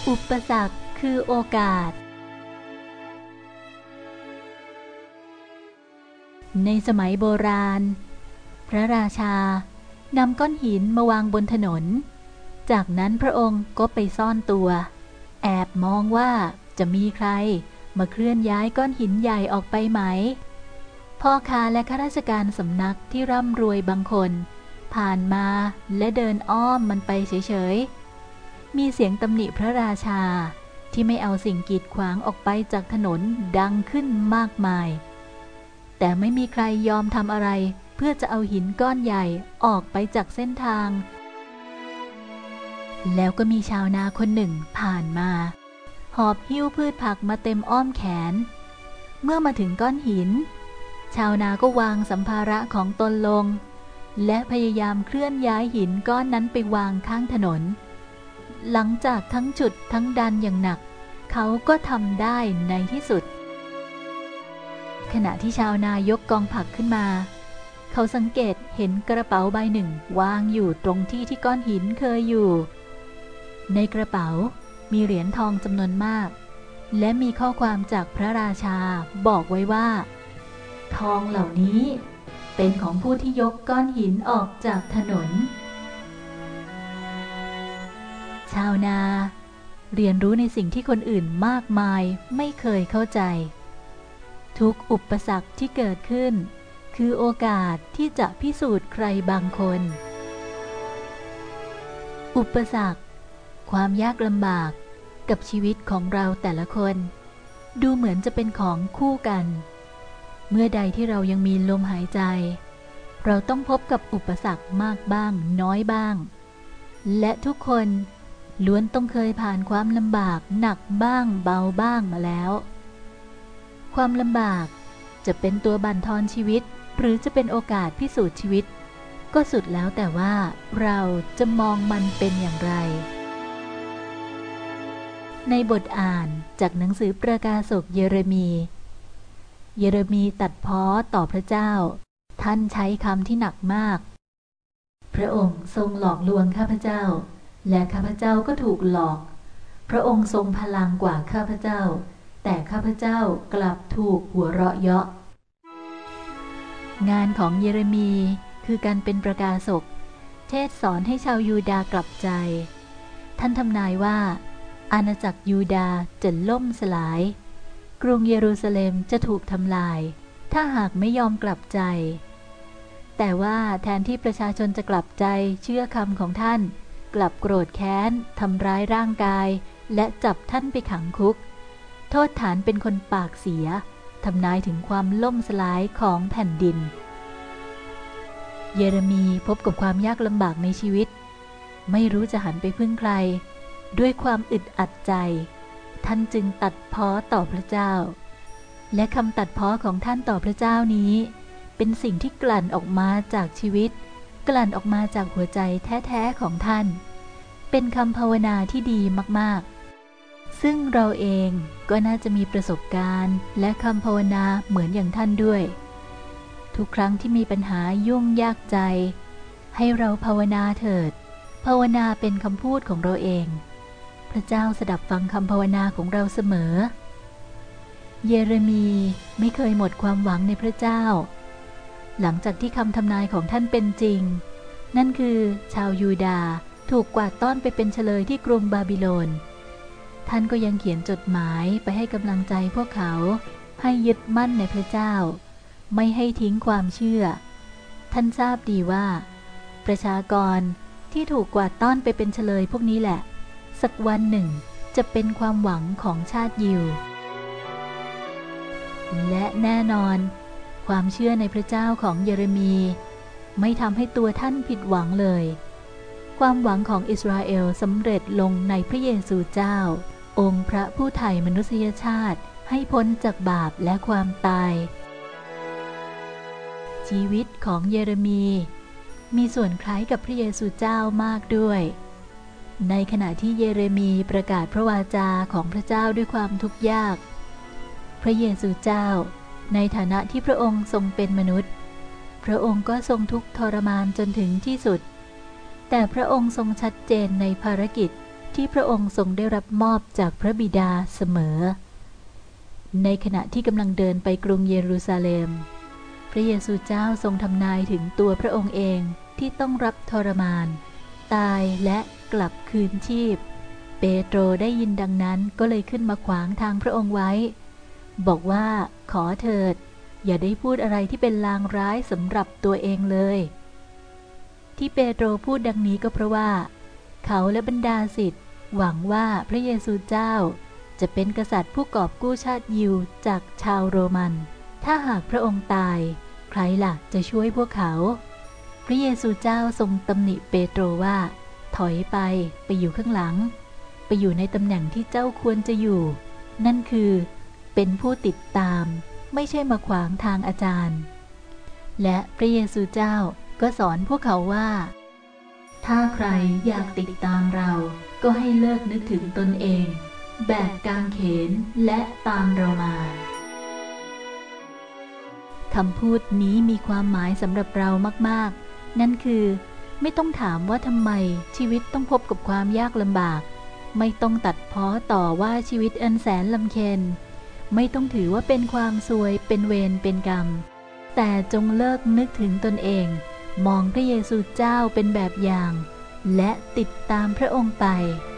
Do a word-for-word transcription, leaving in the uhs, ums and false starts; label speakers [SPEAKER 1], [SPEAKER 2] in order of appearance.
[SPEAKER 1] อุปสรรคคือโอกาสในสมัยโบราณพระราชานำก้อนหินมาวางบนถนนจากนั้นพระองค์ก็ไปซ่อนตัวแอบมองว่าจะมีใครมาเคลื่อนย้ายก้อนหินใหญ่ออกไปไหมพ่อค้าและข้าราชการสำนักที่ร่ำรวยบางคนผ่านมาและเดินอ้อมมันไปเฉยๆมีเสียงตำหนิพระราชาที่ไม่เอาสิ่งกีดขวางออกไปจากถนนดังขึ้นมากมายแต่ไม่มีใครยอมทำอะไรเพื่อจะเอาหินก้อนใหญ่ออกไปจากเส้นทางแล้วก็มีชาวนาคนหนึ่งผ่านมาหอบหิ้วพืชผักมาเต็มอ้อมแขนเมื่อมาถึงก้อนหินชาวนาก็วางสัมภาระของตนลงและพยายามเคลื่อนย้ายหินก้อนนั้นไปวางข้างถนนหลังจากทั้งจุดทั้งดันอย่างหนักเขาก็ทำได้ในที่สุดขณะที่ชาวนายกกองผักขึ้นมาเขาสังเกตเห็นกระเป๋าใบหนึ่งวางอยู่ตรงที่ที่ก้อนหินเคยอยู่ในกระเป๋ามีเหรียญทองจำนวนมากและมีข้อความจากพระราชาบอกไว้ว่าทองเหล่านี้เป็นของผู้ที่ยกก้อนหินออกจากถนนชาวนาเรียนรู้ในสิ่งที่คนอื่นมากมายไม่เคยเข้าใจทุกอุปสรรคที่เกิดขึ้นคือโอกาสที่จะพิสูจน์ใครบางคนอุปสรรคความยากลำบากกับชีวิตของเราแต่ละคนดูเหมือนจะเป็นของคู่กันเมื่อใดที่เรายังมีลมหายใจเราต้องพบกับอุปสรรคมากบ้างน้อยบ้างและทุกคนล้วนต้องเคยผ่านความลำบากหนักบ้างเบาบ้างมาแล้วความลำบากจะเป็นตัวบั่นทอนชีวิตหรือจะเป็นโอกาสพิสูจน์ชีวิตก็สุดแล้วแต่ว่าเราจะมองมันเป็นอย่างไรในบทอ่านจากหนังสือประกาศกเยเรมีเยเรมีตัดพ้อต่อพระเจ้าท่านใช้คำที่หนักมากพระองค์ทรงหลอกลวงข้าพเจ้าและข้าพเจ้าก็ถูกหลอกพระองค์ทรงพลังกว่าข้าพเจ้าแต่ข้าพเจ้ากลับถูกหัวเราะเยาะงานของเยเรมีคือการเป็นประกาศกเทศสอนให้ชาวยูดาห์กลับใจท่านทำนายว่าอาณาจักรยูดาห์จะล่มสลายกรุงเยรูซาเล็มจะถูกทำลายถ้าหากไม่ยอมกลับใจแต่ว่าแทนที่ประชาชนจะกลับใจเชื่อคำของท่านกลับโกรธแค้นทำร้ายร่างกายและจับท่านไปขังคุกโทษฐานเป็นคนปากเสียทำนายถึงความล่มสลายของแผ่นดินเยเรมีพบกับความยากลำบากในชีวิตไม่รู้จะหันไปพึ่งใครด้วยความอึดอัดใจท่านจึงตัดพ้อต่อพระเจ้าและคำตัดพ้อของท่านต่อพระเจ้านี้เป็นสิ่งที่กลั่นออกมาจากชีวิตกลั่นออกมาจากหัวใจแท้ๆของท่านเป็นคำภาวนาที่ดีมากๆซึ่งเราเองก็น่าจะมีประสบการณ์และคำภาวนาเหมือนอย่างท่านด้วยทุกครั้งที่มีปัญหายุ่งยากใจให้เราภาวนาเถิดภาวนาเป็นคำพูดของเราเองพระเจ้าสดับฟังคำภาวนาของเราเสมอเยเรมีไม่เคยหมดความหวังในพระเจ้าหลังจากที่คำทำนายของท่านเป็นจริงนั่นคือชาวยูดาห์ถูกกวาดต้อนไปเป็นเฉลยที่กรุงบาบิโลนท่านก็ยังเขียนจดหมายไปให้กำลังใจพวกเขาให้ยึดมั่นในพระเจ้าไม่ให้ทิ้งความเชื่อท่านทราบดีว่าประชากรที่ถูกกวาดต้อนไปเป็นเฉลยพวกนี้แหละสักวันหนึ่งจะเป็นความหวังของชาติยิวและแน่นอนความเชื่อในพระเจ้าของเยเรมีไม่ทำให้ตัวท่านผิดหวังเลยความหวังของอิสราเอลสำเร็จลงในพระเยซูเจ้าองค์พระผู้ไถ่มนุษยชาติให้พ้นจากบาปและความตายชีวิตของเยเรมีมีส่วนคล้ายกับพระเยซูเจ้ามากด้วยในขณะที่เยเรมีประกาศพระวาจาของพระเจ้าด้วยความทุกข์ยากพระเยซูเจ้าในฐานะที่พระองค์ทรงเป็นมนุษย์พระองค์ก็ทรงทุกข์ทรมานจนถึงที่สุดแต่พระองค์ทรงชัดเจนในภารกิจที่พระองค์ทรงได้รับมอบจากพระบิดาเสมอในขณะที่กำลังเดินไปกรุงเยรูซาเล็มพระเยซูเจ้าทรงทำนายถึงตัวพระองค์เองที่ต้องรับทรมานตายและกลับคืนชีพเปโตรได้ยินดังนั้นก็เลยขึ้นมาขวางทางพระองค์ไว้บอกว่าขอเถิดอย่าได้พูดอะไรที่เป็นลางร้ายสำหรับตัวเองเลยที่เปโตรพูดดังนี้ก็เพราะว่าเขาและบรรดาศิษย์หวังว่าพระเยซูเจ้าจะเป็นกษัตริย์ผู้กอบกู้ชาติยิวจากชาวโรมันถ้าหากพระองค์ตายใครล่ะจะช่วยพวกเขาพระเยซูเจ้าทรงตำหนิเปโตรว่าถอยไปไปอยู่ข้างหลังไปอยู่ในตำแหน่งที่เจ้าควรจะอยู่นั่นคือเป็นผู้ติดตามไม่ใช่มาขวางทางอาจารย์และพระเยซูเจ้าก็สอนพวกเขาว่าถ้าใครอยากติดตามเราก็ให้เลิกนึกถึงตนเองแบกกางเขนและตามเรามาคำพูดนี้มีความหมายสำหรับเรามากๆนั่นคือไม่ต้องถามว่าทำไมชีวิตต้องพบกับความยากลำบากไม่ต้องตัดพ้อต่อว่าชีวิตอันแสนลำเค็ญไม่ต้องถือว่าเป็นความซวยเป็นเวรเป็นกรรมแต่จงเลิกนึกถึงตนเองมองพระเยซูเจ้าเป็นแบบอย่างและติดตามพระองค์ไป